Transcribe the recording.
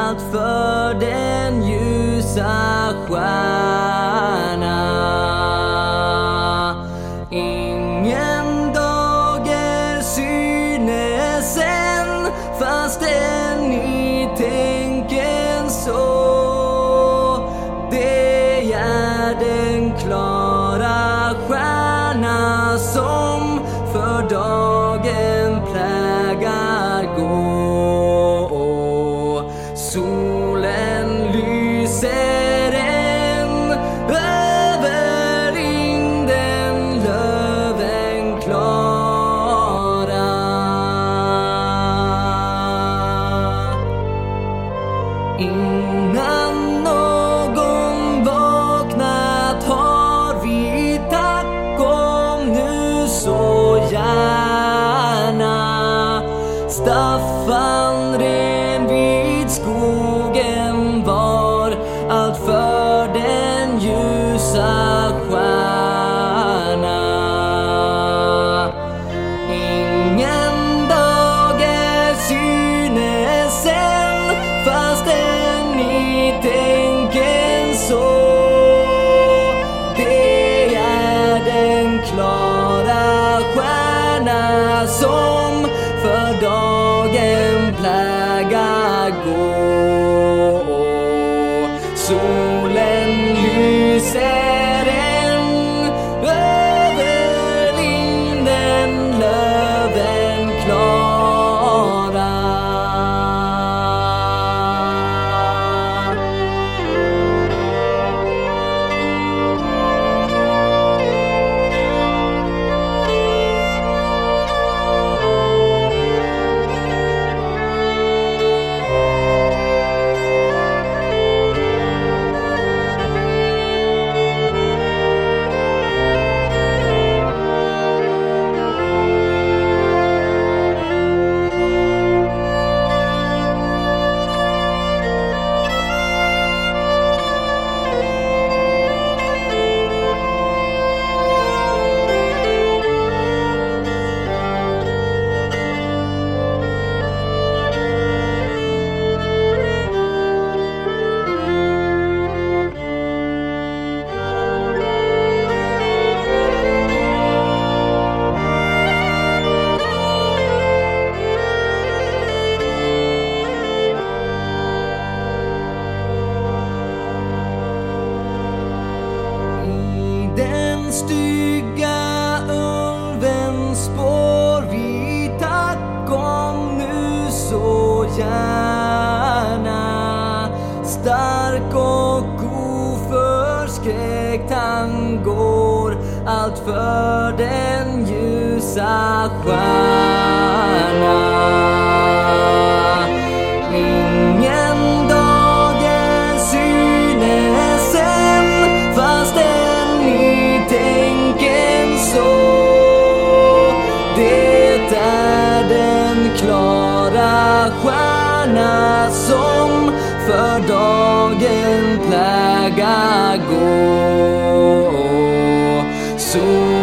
allt för den ljusa stjärna. Ingen dag är synes än, fastän ni tänker så. Det är den klara stjärna som för dagen plägar gå. Solen lyser än över linden, löven klara. Innan någon vaknat har vi tack om nu så gärna. Staffan ren vid skogen var, allt för den ljusa stjärna. Ingen dag är synes än, fastän ni tänker så. Det är den klara stjärna som för dagen plägar gå. Solen lyser än över linden, löven klara. Den stygga ulvens spår vi tack om nu så gärna. Stark och oförskräckt han går, allt för den ljusa stjärna. Ingen dag är synes än, fastän ni tänker så. Det är den klara stjärna som för dagen plägar gå.